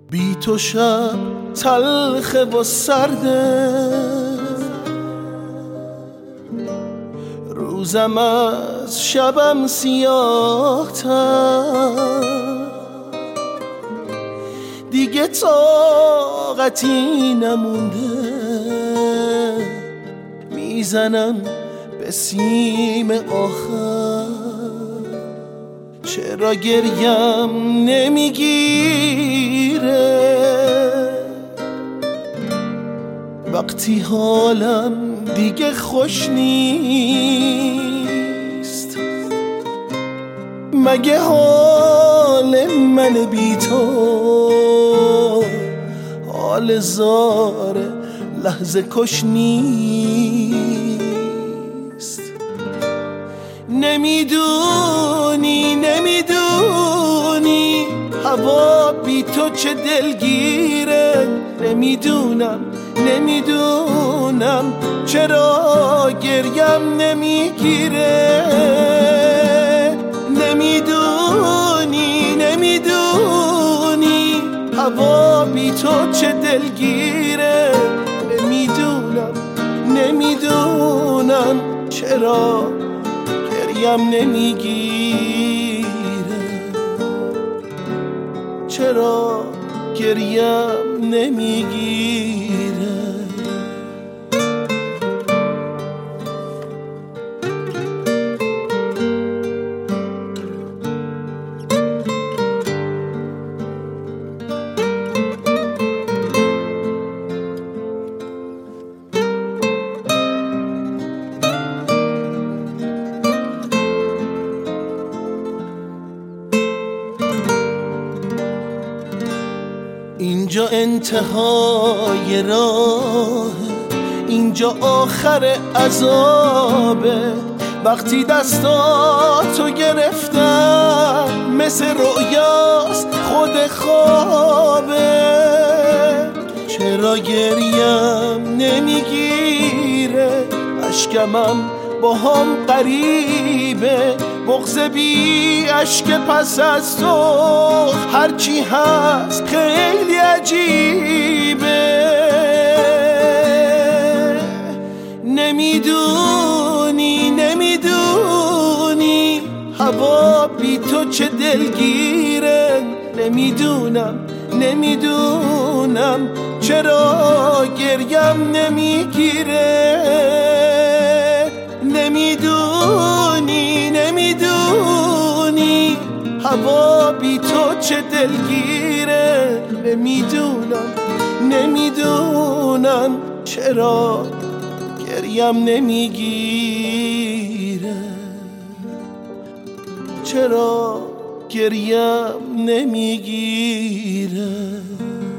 بی تو شب تلخ و سرده، روزم از شبم سیاه تر، دیگه طاقتی نمونده، میزنم به سیم آخر. چرا گریم نمیگیره وقتی حالم دیگه خوش نیست؟ مگه حال من بی تو حال زار لحظه کش نیست؟ نمیدونی هوا بی تو چه دلگیره، نمیدونم چرا گریم نمیگیره. نمیدونی هوا بی تو چه دلگیره، نمیدونم چرا گریم نمیگیره، چرا گریم نمیگیره. اینجا انتهای راه، اینجا آخر عذابه. وقتی دستاتو گرفتم مثل رؤیاست خود خوابه. چرا گریم نمیگیره، اشکمم با هم قریبه. بغض بی اشک پس از تو هرچی هست خیلی عجیبه. نمیدونی هوا بی تو چه دلگیره، نمیدونم چرا گریم نمیگیره. نمیدونی هوا بی تو چه دلگیره، نمیدونم چرا گریم نمیگیره، چرا گریم نمیگیره.